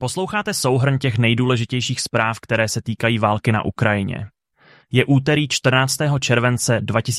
Posloucháte souhrn těch nejdůležitějších zpráv, které se týkají války na Ukrajině. Je úterý 14. července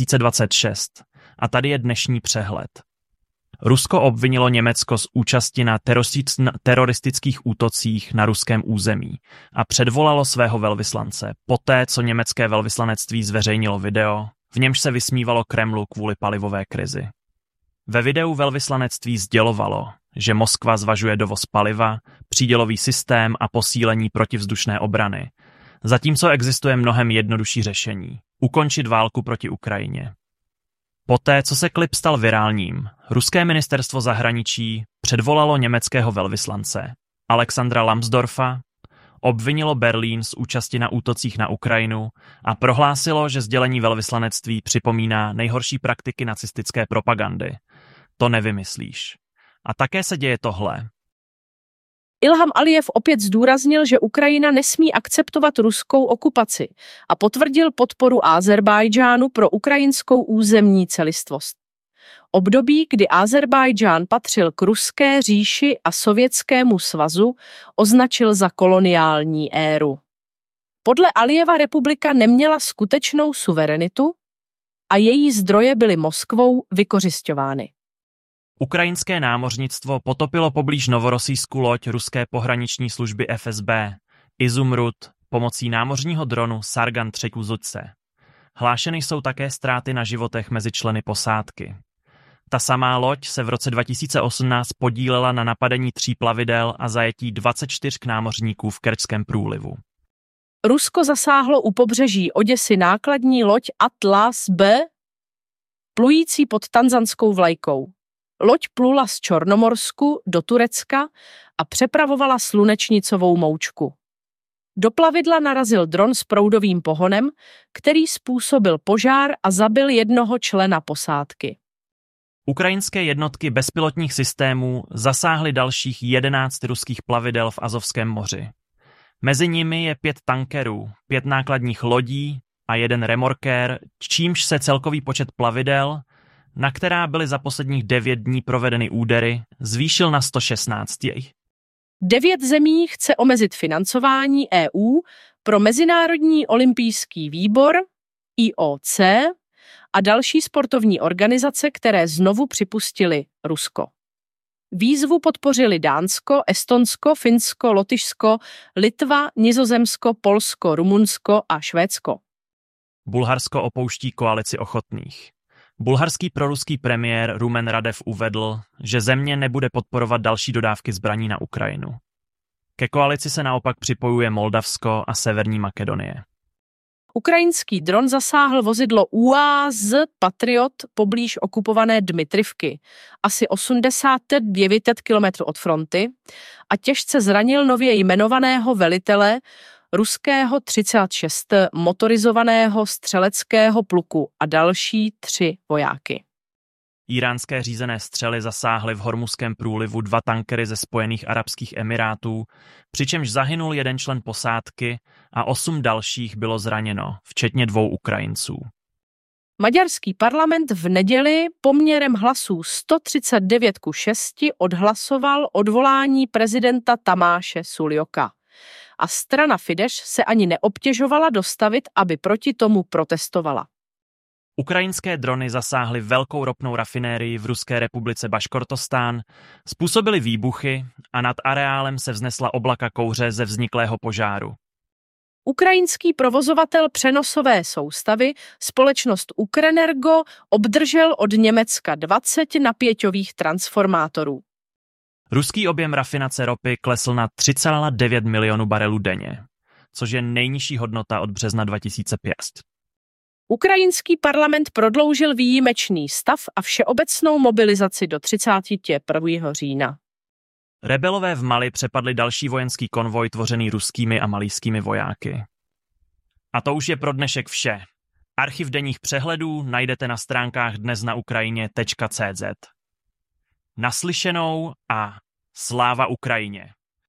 2026 a tady je dnešní přehled. Rusko obvinilo Německo z účasti na teroristických útocích na ruském území a předvolalo svého velvyslance poté, co německé velvyslanectví zveřejnilo video, v němž se vysmívalo Kremlu kvůli palivové krizi. Ve videu velvyslanectví sdělovalo, že Moskva zvažuje dovoz paliva, přídělový systém a posílení protivzdušné obrany, zatímco existuje mnohem jednodušší řešení – ukončit válku proti Ukrajině. Poté, co se klip stal virálním, ruské ministerstvo zahraničí předvolalo německého velvyslance Alexandra Lambsdorffa, obvinilo Berlín z účasti na útocích na Ukrajinu a prohlásilo, že sdělení velvyslanectví připomíná nejhorší praktiky nacistické propagandy. To nevymyslíš. A také se děje tohle. Ilham Alijev opět zdůraznil, že Ukrajina nesmí akceptovat ruskou okupaci a potvrdil podporu Ázerbájdžánu pro ukrajinskou územní celistvost. Období, kdy Ázerbájdžán patřil k Ruské říši a Sovětskému svazu, označil za koloniální éru. Podle Alijeva republika neměla skutečnou suverenitu a její zdroje byly Moskvou vykořisťovány. Ukrajinské námořnictvo potopilo poblíž Novorosijsku loď ruské pohraniční služby FSB Izumrud pomocí námořního dronu Sargan 3 Zudce. Hlášeny jsou také ztráty na životech mezi členy posádky. Ta samá loď se v roce 2018 podílela na napadení 3 plavidel a zajetí 24 námořníků v Kerčském průlivu. Rusko zasáhlo u pobřeží Oděsy nákladní loď Atlas B, plující pod tanzanskou vlajkou. Loď plula z Čornomorsku do Turecka a přepravovala slunečnicovou moučku. Do plavidla narazil dron s proudovým pohonem, který způsobil požár a zabil jednoho člena posádky. Ukrajinské jednotky bezpilotních systémů zasáhly dalších 11 ruských plavidel v Azovském moři. Mezi nimi je 5 tankerů, 5 nákladních lodí a 1 remorkér, čímž se celkový počet plavidel, na která byly za posledních 9 dní provedeny údery, zvýšil na 116. 9 zemí chce omezit financování EU pro Mezinárodní olympijský výbor, IOC, a další sportovní organizace, které znovu připustily Rusko. Výzvu podpořili Dánsko, Estonsko, Finsko, Lotyšsko, Litva, Nizozemsko, Polsko, Rumunsko a Švédsko. Bulharsko opouští koalici ochotných. Bulharský proruský premiér Rumen Radev uvedl, že země nebude podporovat další dodávky zbraní na Ukrajinu. Ke koalici se naopak připojuje Moldavsko a Severní Makedonie. Ukrajinský dron zasáhl vozidlo UAZ Patriot poblíž okupované Dmitrivky, asi 89 km od fronty, a těžce zranil nově jmenovaného velitele ruského 36 motorizovaného střeleckého pluku a další 3 vojáky. Íránské řízené střely zasáhly v Hormuzském průlivu 2 tankery ze Spojených arabských emirátů, přičemž zahynul 1 člen posádky a 8 dalších bylo zraněno, včetně 2 Ukrajinců. Maďarský parlament v neděli poměrem hlasů 139:6 odhlasoval odvolání prezidenta Tamáše Suljoka. A strana Fidesz se ani neobtěžovala dostavit, aby proti tomu protestovala. Ukrajinské drony zasáhly velkou ropnou rafinérii v Ruské republice Baškortostán, způsobily výbuchy a nad areálem se vznesla oblaka kouře ze vzniklého požáru. Ukrajinský provozovatel přenosové soustavy, společnost Ukrenergo, obdržel od Německa 20 napěťových transformátorů. Ruský objem rafinace ropy klesl na 3,9 milionu barelů denně, což je nejnižší hodnota od března 2005. Ukrajinský parlament prodloužil výjimečný stav a všeobecnou mobilizaci do 31. října. Rebelové v Mali přepadli další vojenský konvoj tvořený ruskými a malijskými vojáky. A to už je pro dnešek vše. Archiv denních přehledů najdete na stránkách dnesnaukrajině.cz. Naslyšenou a sláva Ukrajině!